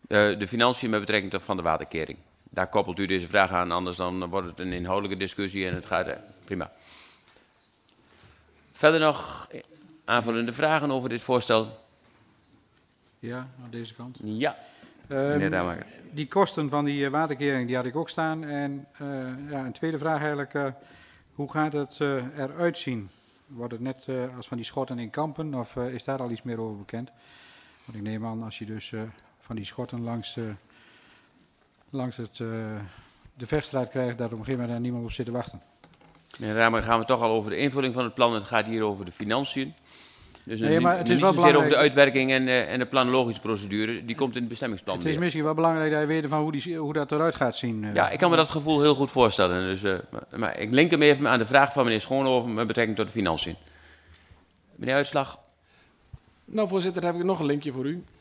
De financiën met betrekking tot van de waterkering. Daar koppelt u deze vraag aan, anders dan wordt het een inhoudelijke discussie en het gaat prima. Verder nog aanvullende vragen over dit voorstel? Ja, aan deze kant. Ja, meneer Ramaker. Die kosten van die waterkering, die had ik ook staan. En een tweede vraag eigenlijk, hoe gaat het eruit zien? Wordt het net als van die schotten in Kampen of is daar al iets meer over bekend? Want ik neem aan, als je dus van die schotten langs de vechtstraat krijgt, dat op een gegeven moment daar niemand op zit te wachten. Meneer Ramaker, gaan we toch al over de invulling van het plan. Het gaat hier over de financiën. Dus Nee, maar het is niet wel zozeer over belangrijk. de uitwerking en de planologische procedure. Die komt in het bestemmingsplan. Het is weer. misschien wel belangrijk dat je weet van hoe dat eruit gaat zien. Ja, ik kan me dat gevoel heel goed voorstellen. Dus, maar ik link hem even aan de vraag van meneer Schoonhoven met betrekking tot de financiën. Meneer Uitslag. Nou, voorzitter, heb ik nog een linkje voor u.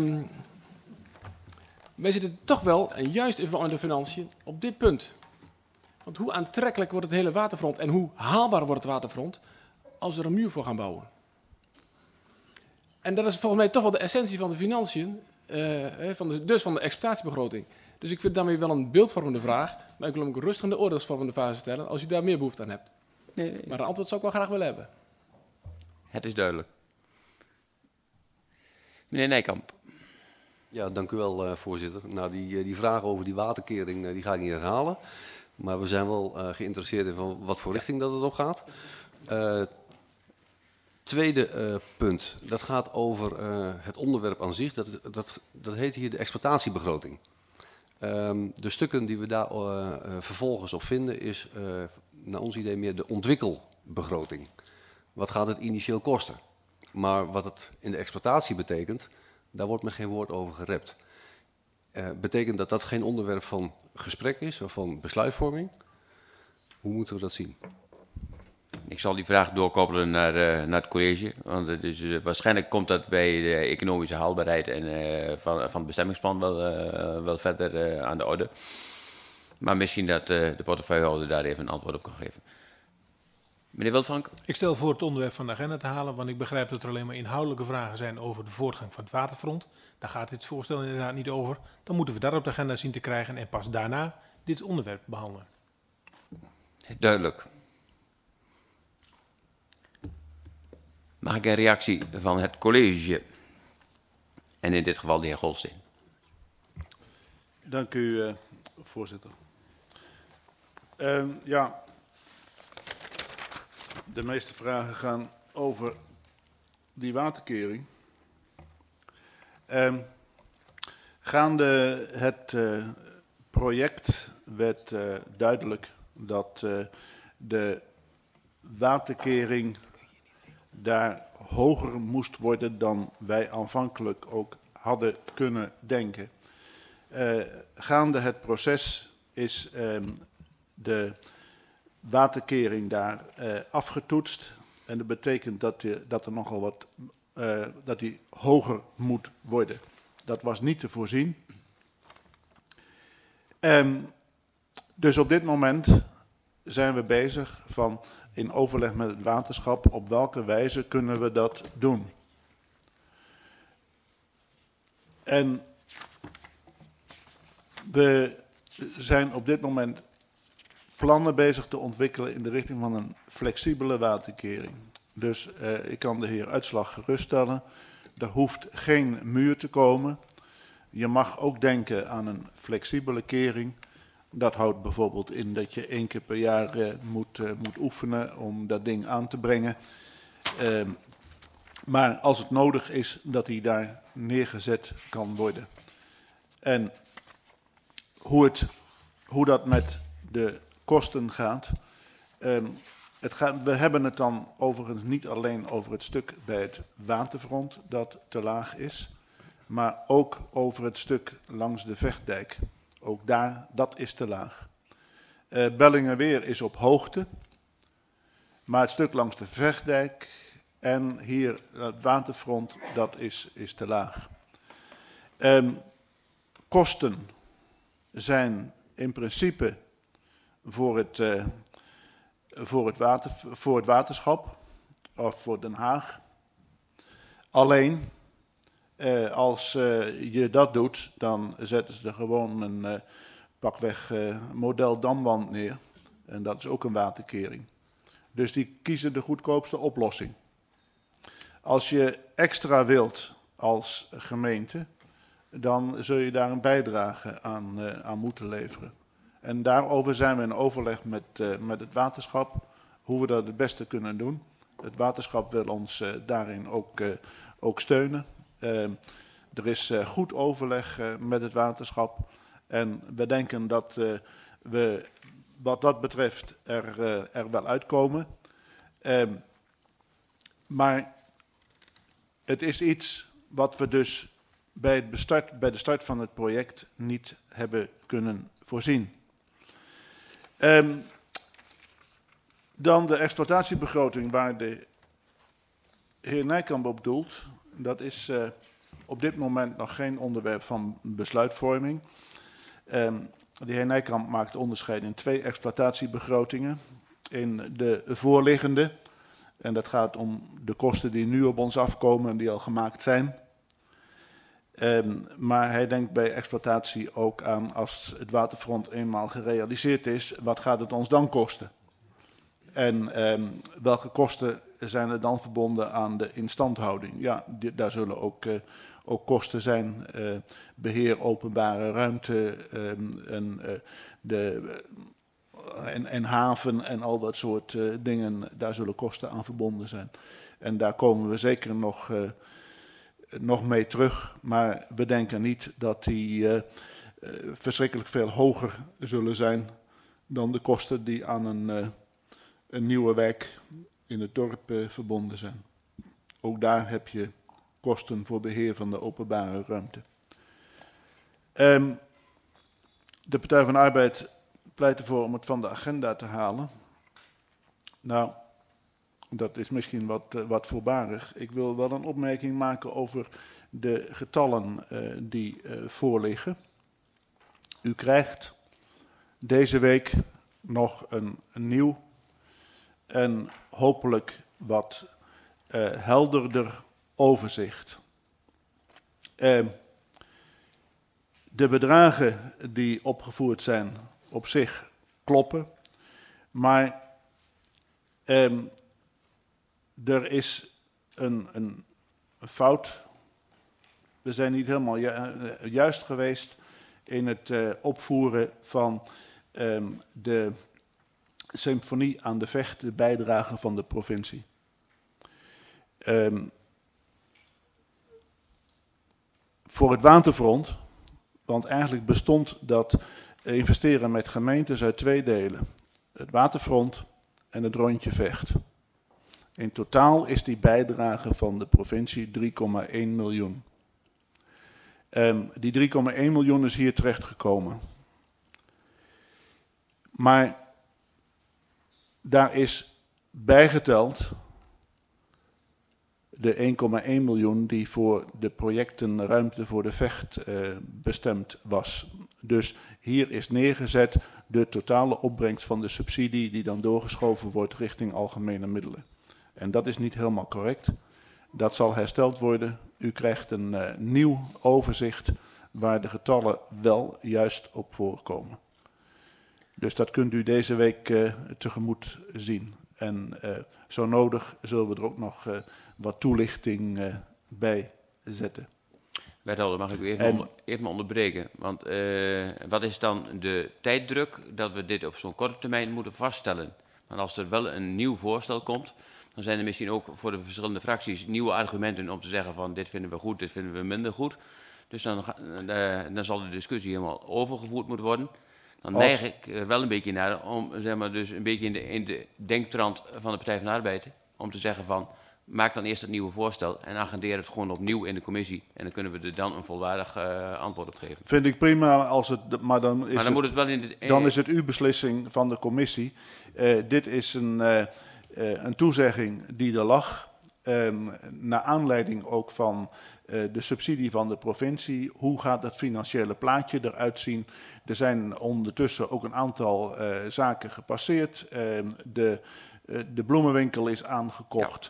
Wij zitten toch wel, en juist even aan de financiën, op dit punt. Want hoe aantrekkelijk wordt het hele waterfront en hoe haalbaar wordt het waterfront als we er een muur voor gaan bouwen? En dat is volgens mij toch wel de essentie van de financiën, dus van de exploitatiebegroting. Dus ik vind daarmee wel een beeldvormende vraag, maar ik wil hem ook rustig in de oordeelsvormende fase stellen als u daar meer behoefte aan hebt. Nee. Maar een antwoord zou ik wel graag willen hebben. Het is duidelijk. Meneer Nijkamp. Ja, dank u wel, voorzitter. Nou, die vraag over die waterkering die ga ik niet herhalen. Maar we zijn wel geïnteresseerd in van wat voor richting dat het op gaat. Tweede punt, dat gaat over het onderwerp aan zich. Dat heet hier de exploitatiebegroting. De stukken die we daar vervolgens op vinden is naar ons idee meer de ontwikkelbegroting. Wat gaat het initieel kosten? Maar wat het in de exploitatie betekent, daar wordt met geen woord over gerept. Betekent dat dat geen onderwerp van gesprek is of van besluitvorming? Hoe moeten we dat zien? Ik zal die vraag doorkoppelen naar het college. Want het is, waarschijnlijk komt dat bij de economische haalbaarheid en van het bestemmingsplan wel verder aan de orde. Maar misschien dat de portefeuillehouder daar even een antwoord op kan geven. Meneer Wildvank? Ik stel voor het onderwerp van de agenda te halen, want ik begrijp dat er alleen maar inhoudelijke vragen zijn over de voortgang van het waterfront. Daar gaat dit voorstel inderdaad niet over. Dan moeten we dat op de agenda zien te krijgen en pas daarna dit onderwerp behandelen. Duidelijk. Mag ik een reactie van het college? En in dit geval de heer Golsteen. Dank u, voorzitter. De meeste vragen gaan over die waterkering. Gaande het project werd duidelijk dat de waterkering daar hoger moest worden dan wij aanvankelijk ook hadden kunnen denken. Gaande het proces is de waterkering daar afgetoetst. En dat betekent dat er nogal wat, dat die hoger moet worden. Dat was niet te voorzien. Dus op dit moment zijn we bezig van in overleg met het waterschap op welke wijze kunnen we dat doen. En we zijn op dit moment plannen bezig te ontwikkelen in de richting van een flexibele waterkering. Dus ik kan de heer Uitslag geruststellen, er hoeft geen muur te komen. Je mag ook denken aan een flexibele kering. Dat houdt bijvoorbeeld in dat je 1 keer per jaar moet oefenen om dat ding aan te brengen. Maar als het nodig is, dat die daar neergezet kan worden. En hoe dat met de kosten gaat. We hebben het dan overigens niet alleen over het stuk bij het waterfront dat te laag is, maar ook over het stuk langs de Vechtdijk. Ook daar, dat is te laag. Bellingerweer is op hoogte, maar het stuk langs de Vechtdijk en hier het waterfront, dat is te laag. Kosten zijn in principe voor het waterschap of voor Den Haag. Alleen Als je dat doet, dan zetten ze er gewoon een pakweg model damwand neer. En dat is ook een waterkering. Dus die kiezen de goedkoopste oplossing. Als je extra wilt als gemeente, dan zul je daar een bijdrage aan moeten leveren. En daarover zijn we in overleg met het waterschap, hoe we dat het beste kunnen doen. Het waterschap wil ons daarin ook steunen. Er is goed overleg met het waterschap. En we denken dat we wat dat betreft er wel uitkomen. Maar het is iets wat we dus bij de start van het project niet hebben kunnen voorzien. Dan de exploitatiebegroting waar de heer Nijkamp op doelt. Dat is op dit moment nog geen onderwerp van besluitvorming. De heer Nijkamp maakt onderscheid in 2 exploitatiebegrotingen. In de voorliggende, en dat gaat om de kosten die nu op ons afkomen en die al gemaakt zijn. Maar hij denkt bij exploitatie ook aan als het waterfront eenmaal gerealiseerd is, wat gaat het ons dan kosten? En welke kosten zijn er dan verbonden aan de instandhouding? Ja, daar zullen ook kosten zijn. Beheer openbare ruimte en haven en al dat soort dingen. Daar zullen kosten aan verbonden zijn. En daar komen we zeker nog mee terug. Maar we denken niet dat die verschrikkelijk veel hoger zullen zijn dan de kosten die aan een nieuwe wijk in het dorp verbonden zijn. Ook daar heb je kosten voor beheer van de openbare ruimte. De Partij van de Arbeid pleit ervoor om het van de agenda te halen. Nou, dat is misschien wat voorbarig. Ik wil wel een opmerking maken over de getallen die voorliggen. U krijgt deze week nog een nieuw en hopelijk wat helderder overzicht. De bedragen die opgevoerd zijn op zich kloppen, maar er is een fout. We zijn niet helemaal juist geweest in het opvoeren van de symfonie aan de Vecht, de bijdrage van de provincie. Voor het waterfront, want eigenlijk bestond dat investeren met gemeentes uit 2 delen. Het waterfront en het rondje Vecht. In totaal is die bijdrage van de provincie 3,1 miljoen. Die 3,1 miljoen is hier terechtgekomen. Maar daar is bijgeteld de 1,1 miljoen die voor de projecten Ruimte voor de Vecht bestemd was. Dus hier is neergezet de totale opbrengst van de subsidie die dan doorgeschoven wordt richting algemene middelen. En dat is niet helemaal correct. Dat zal hersteld worden. U krijgt een nieuw overzicht waar de getallen wel juist op voorkomen. Dus dat kunt u deze week tegemoet zien. En zo nodig zullen we er ook nog wat toelichting bij zetten. Wethouder, mag ik u even onderbreken? Want wat is dan de tijddruk dat we dit op zo'n korte termijn moeten vaststellen? Want als er wel een nieuw voorstel komt, dan zijn er misschien ook voor de verschillende fracties nieuwe argumenten om te zeggen van dit vinden we goed, dit vinden we minder goed. Dus dan zal de discussie helemaal overgevoerd moeten worden. Dan neig ik wel een beetje naar om, zeg maar, dus een beetje in de denktrand van de Partij van de Arbeid, om te zeggen van, maak dan eerst het nieuwe voorstel en agendeer het gewoon opnieuw in de commissie. En dan kunnen we er dan een volwaardig antwoord op geven. Vind ik prima, maar dan is het uw beslissing van de commissie. Dit is een toezegging die er lag, naar aanleiding ook van de subsidie van de provincie. Hoe gaat het financiële plaatje eruit zien? Er zijn ondertussen ook een aantal zaken gepasseerd. De bloemenwinkel is aangekocht.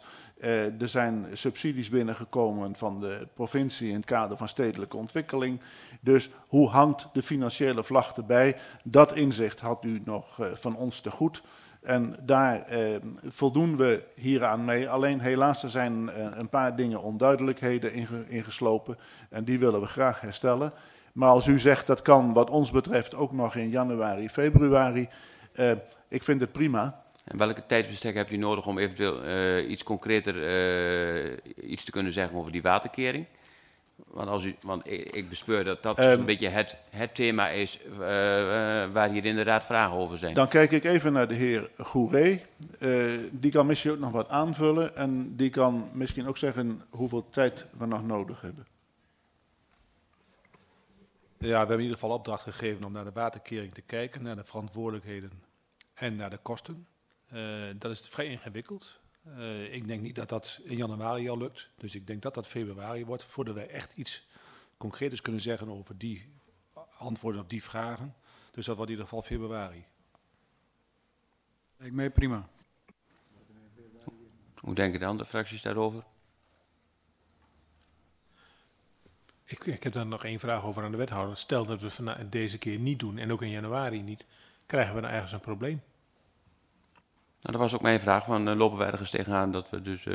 Er zijn subsidies binnengekomen van de provincie in het kader van stedelijke ontwikkeling. Dus hoe hangt de financiële vlag erbij? Dat inzicht had u nog van ons te goed. En daar voldoen we hieraan mee. Alleen helaas er zijn een paar dingen onduidelijkheden ingeslopen. En die willen we graag herstellen. Maar als u zegt dat kan wat ons betreft ook nog in januari, februari. Ik vind het prima. En welke tijdsbestek heb je nodig om eventueel iets concreter iets te kunnen zeggen over die waterkering? Want ik bespeur dat een beetje het thema is waar hier in de raad vragen over zijn. Dan kijk ik even naar de heer Goeree. Die kan misschien ook nog wat aanvullen en die kan misschien ook zeggen hoeveel tijd we nog nodig hebben. Ja, we hebben in ieder geval opdracht gegeven om naar de waterkering te kijken, naar de verantwoordelijkheden en naar de kosten. Dat is vrij ingewikkeld. Ik denk niet dat dat in januari al lukt. Dus ik denk dat dat februari wordt, voordat wij echt iets concreets kunnen zeggen over die antwoorden op die vragen. Dus dat wordt in ieder geval februari. Lijkt mij prima. Hoe denken de andere fracties daarover? Ik heb daar nog één vraag over aan de wethouder. Stel dat we het deze keer niet doen en ook in januari niet, krijgen we dan ergens een probleem? Nou, dat was ook mijn vraag, van lopen we ergens tegenaan dat we dus...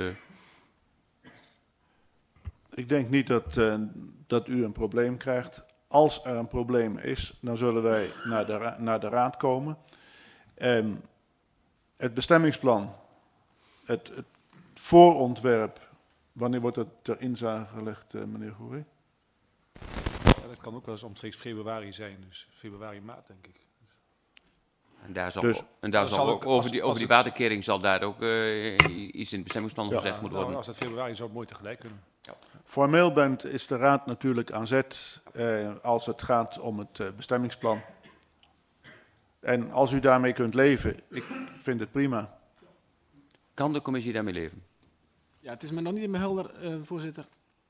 Ik denk niet dat u een probleem krijgt. Als er een probleem is, dan zullen wij naar de raad komen. Het bestemmingsplan, het voorontwerp, wanneer wordt het ter inzage gelegd, meneer Goeree? Ja, dat kan ook wel eens omstreeks februari zijn, dus februari, maart denk ik. En daar zal ook over die waterkering zal daar ook iets in het bestemmingsplan gezegd moeten worden. Als het februari zou het mooi tegelijk kunnen. Ja. Formeel is de raad natuurlijk aan zet als het gaat om het bestemmingsplan. En als u daarmee kunt leven, ik vind het prima. Kan de commissie daarmee leven? Ja, het is me nog niet helemaal helder, voorzitter.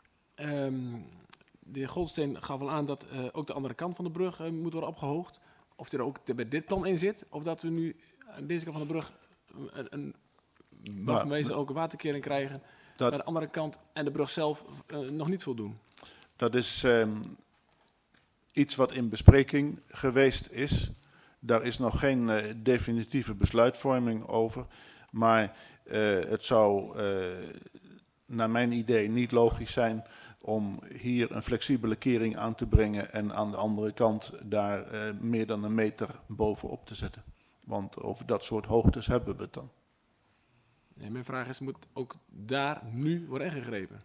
De heer Goldsteen gaf al aan dat ook de andere kant van de brug moet worden opgehoogd. Of er ook bij dit plan in zit, of dat we nu aan deze kant van de brug waarvan wij ook een waterkering krijgen, maar de andere kant en de brug zelf nog niet voldoen. Dat is iets wat in bespreking geweest is. Daar is nog geen definitieve besluitvorming over. Maar het zou naar mijn idee niet logisch zijn om hier een flexibele kering aan te brengen en aan de andere kant daar meer dan een meter bovenop te zetten. Want over dat soort hoogtes hebben we het dan. Nee, mijn vraag is, moet ook daar nu worden ingegrepen?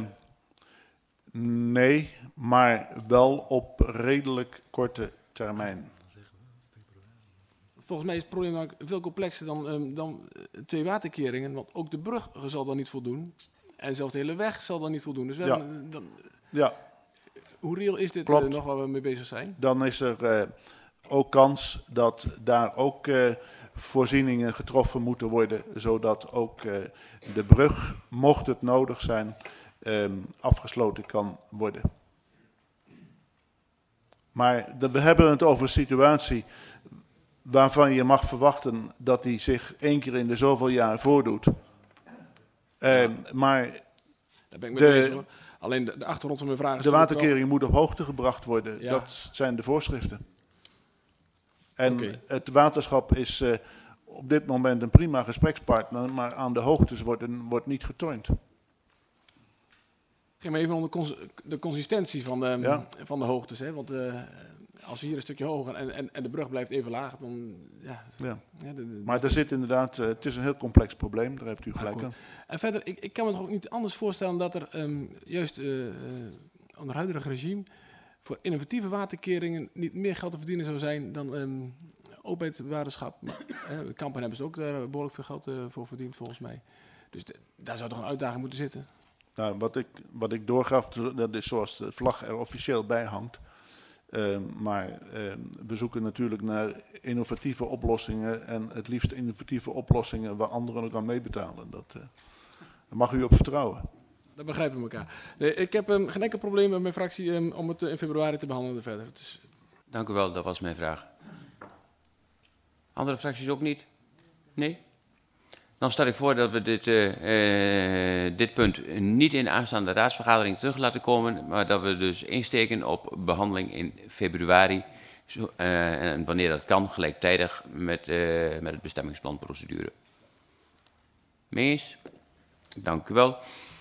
Nee, maar wel op redelijk korte termijn. Volgens mij is het probleem ook veel complexer dan 2 waterkeringen, want ook de brug zal dan niet voldoen. En zelfs de hele weg zal dan niet voldoen. Dus hoe reëel is dit nog waar we mee bezig zijn? Dan is er ook kans dat daar ook voorzieningen getroffen moeten worden, zodat ook de brug, mocht het nodig zijn, afgesloten kan worden. Maar we hebben het over een situatie waarvan je mag verwachten dat die zich 1 keer in de zoveel jaar voordoet. Maar daar ben ik mee bezig, hoor. Alleen de achtergrond van mijn vraag is... De waterkering moet op hoogte gebracht worden. Ja. Dat zijn de voorschriften. En het waterschap is op dit moment een prima gesprekspartner, maar aan de hoogtes wordt niet getornd. Ik ging maar even om de consistentie van de hoogtes. Hè? Want als we hier een stukje hoger en de brug blijft even laag, dan... Maar er zit inderdaad, het is een heel complex probleem, daar hebt u gelijk aan. En verder, ik kan me toch ook niet anders voorstellen dat er juist onder het huidige regime voor innovatieve waterkeringen niet meer geld te verdienen zou zijn dan ook bij het waterschap. Kampen hebben ze ook daar behoorlijk veel geld voor verdiend, volgens mij. Dus daar zou toch een uitdaging moeten zitten? Nou, wat ik doorgaf, dat is zoals de vlag er officieel bij hangt. Maar we zoeken natuurlijk naar innovatieve oplossingen en het liefst innovatieve oplossingen waar anderen ook aan meebetalen. Daar mag u op vertrouwen. Dat begrijpen we elkaar. Nee, ik heb geen enkel probleem met mijn fractie om het in februari te behandelen verder. Dank u wel, dat was mijn vraag. Andere fracties ook niet? Nee? Dan stel ik voor dat we dit punt niet in de aanstaande raadsvergadering terug laten komen, maar dat we dus insteken op behandeling in februari. En wanneer dat kan, gelijktijdig met het bestemmingsplanprocedure. Mee eens? Dank u wel.